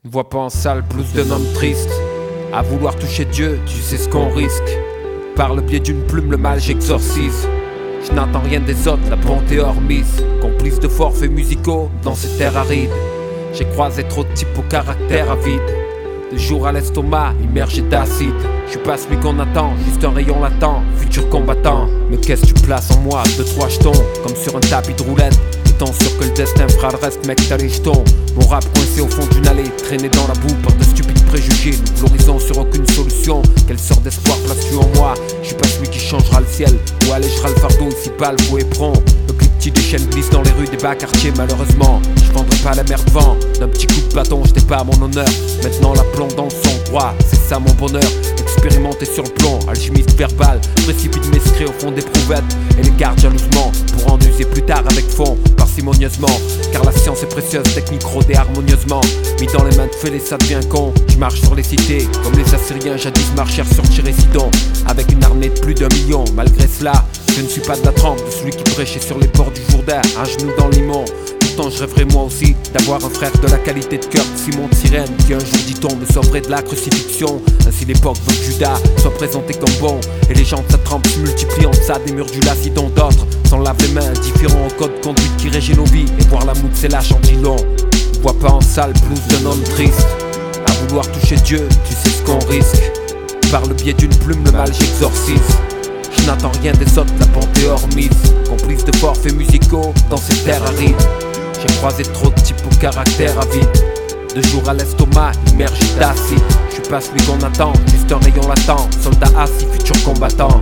Ne vois pas en salle plus d'un homme triste. À vouloir toucher Dieu, tu sais ce qu'on risque. Par le biais d'une plume, le mal j'exorcise. Je n'entends rien des autres, la bonté hors mise. Complice de forfaits musicaux dans ces terres arides. J'ai croisé trop de types au caractère avide. De jour à l'estomac, immergé d'acide. Je suis pas celui qu'on attend, juste un rayon latent. Futur combattant, mais qu'est-ce que tu places en moi? 2-3 jetons, comme sur un tapis de roulette. Étant sûr que le destin fera le reste, mec t'as les jetons. Mon rap coincé au fond d'une allée, traîné dans la boue par de stupides préjugés. Nous glorifions sur aucune solution. Quelle sorte d'espoir places-tu en moi? Je suis pas celui qui changera le ciel ou allégera le fardeau ici bas, le beau éperon. Le plus petit des chaînes glisse dans les rues des bas quartiers malheureusement. Je vendrai pas la merde vent. D'un petit coup de bâton, j'étais pas à mon honneur. Maintenant la plomb dans le son droit, c'est ça mon bonheur. Expérimenté sur le plomb, alchimiste verbal. Précipite mes secrets au fond des prouvettes et les garde jalousement pour en user plus tard avec fond, parcimonieusement. Car la science est précieuse, technique rodée harmonieusement. Mis dans les mains de fêlés, ça devient con. Je marche sur les cités, comme les Assyriens jadis marchèrent sur Tyrésidon. Avec une armée de plus d'1 million, malgré cela, je ne suis pas de la trempe de celui qui prêchait sur les bords du Jourdain, un genou dans le limon. Pourtant je rêverais moi aussi d'avoir un frère de la qualité de cœur de Simon de Cyrène, qui un jour dit-on me sauverait de la crucifixion. Ainsi l'époque veut que Judas soit présenté comme bon, et les gens de sa trempe se multiplient en deçà des murs du Lacidon. D'autres s'en lavent les mains, indifférents au code de conduite qui régit nos vies, et voir la moute c'est la chantilon. Ne vois pas en salle plus d'un homme triste. À vouloir toucher Dieu, tu sais ce qu'on risque. Par le biais d'une plume, le mal j'exorcise. Je n'attends rien des autres, la bonté hors mise. Complice de forfaits musicaux dans ces terres arides. J'ai croisé trop de types au caractère avide. De jour à l'estomac, immergé d'acide. Je suis pas celui qu'on attend, juste un rayon latent. Soldat assis, futur combattant.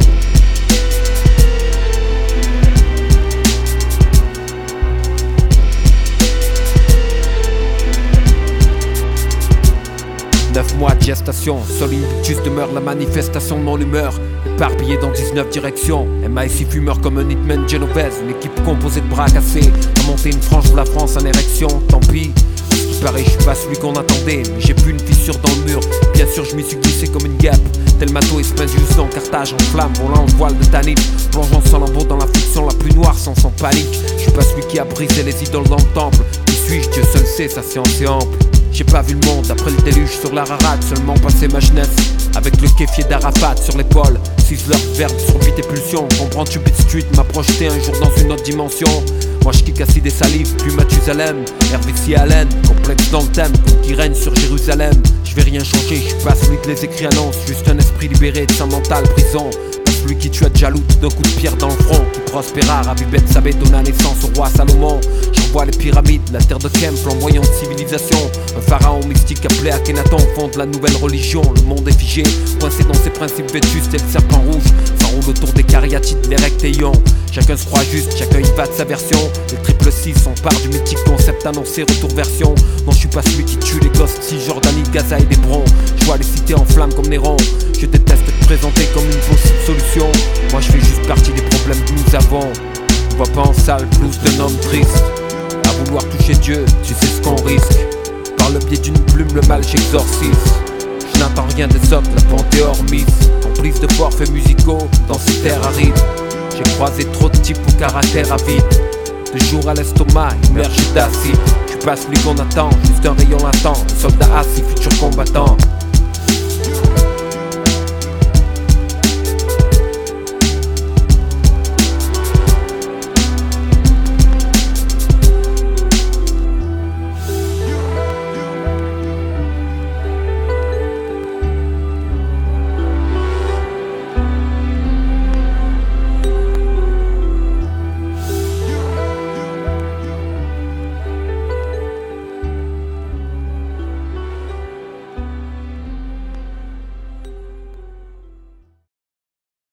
Neuf mois de gestation, seul Invictus demeure la manifestation de mon humeur. Éparpillé dans 19 directions, MIC fumeur comme un hitman genovese. Une équipe composée de bras cassés, a monté une frange de la France en érection. Tant pis, ce qui paraît je suis pas celui qu'on attendait, mais j'ai vu une fissure dans le mur. Bien sûr je m'y suis glissé comme une guêpe, tel Mato Espasius dans Carthage en flamme, volant en voile de Tanit, plongeant sans lambeau dans la fiction la plus noire sans panique. Je suis pas celui qui a brisé les idoles dans le temple. Qui suis-je? Dieu seul sait, sa science est ample. J'ai pas vu le monde après le déluge sur l'Ararat, seulement passé ma jeunesse avec le kéfier d'Arafat sur l'épaule. Ciseleur de verbe sur beat et pulsion. Comprends-tu Beat Street m'a projeté un jour dans une autre dimension. Moi je kick acide et salive, puis Mathusalem, Hervé Allen, complexe dans le thème, qui règne sur Jérusalem. Je vais rien changer, je suis pas celui que les écrits annoncent, juste un esprit libéré de sa mentale prison. Celui qui tua Jalout d'un coup de pierre dans le front, qui prospéra, ravi Bethsabée donna naissance au roi Salomon. J'envoie les pyramides, la terre de Kem, flamboyant de civilisation. Un pharaon mystique appelé Akhenaton fonde la nouvelle religion. Le monde est figé, coincé dans ses principes vétustes, et le serpent rouge s'enroule autour des cariatides, les rectéions. Chacun se croit juste, chacun y va de sa version. Les triple 6 s'emparent du mythique concept annoncé, retour version. Non, je suis pas celui qui tue les gosses, Cisjordanie, Gaza et l'Hébron. Je vois les cités en flammes comme Néron. Je déteste être présenté comme une possible solution. Moi je fais juste partie des problèmes que nous avons. On voit pas en salle plus d'un homme triste. À vouloir toucher Dieu, tu sais ce qu'on risque. Par le biais d'une plume, le mal j'exorcise. Je n'attends rien des autres, la bonté hors mise. Complice de forfaits musicaux dans ces terres arides. J'ai croisé trop de types au caractère avide. De jour à l'estomac, immergé d'acide. Je suis pas celui qu'on attend, juste un rayon latent. Soldat assis, futur combattant.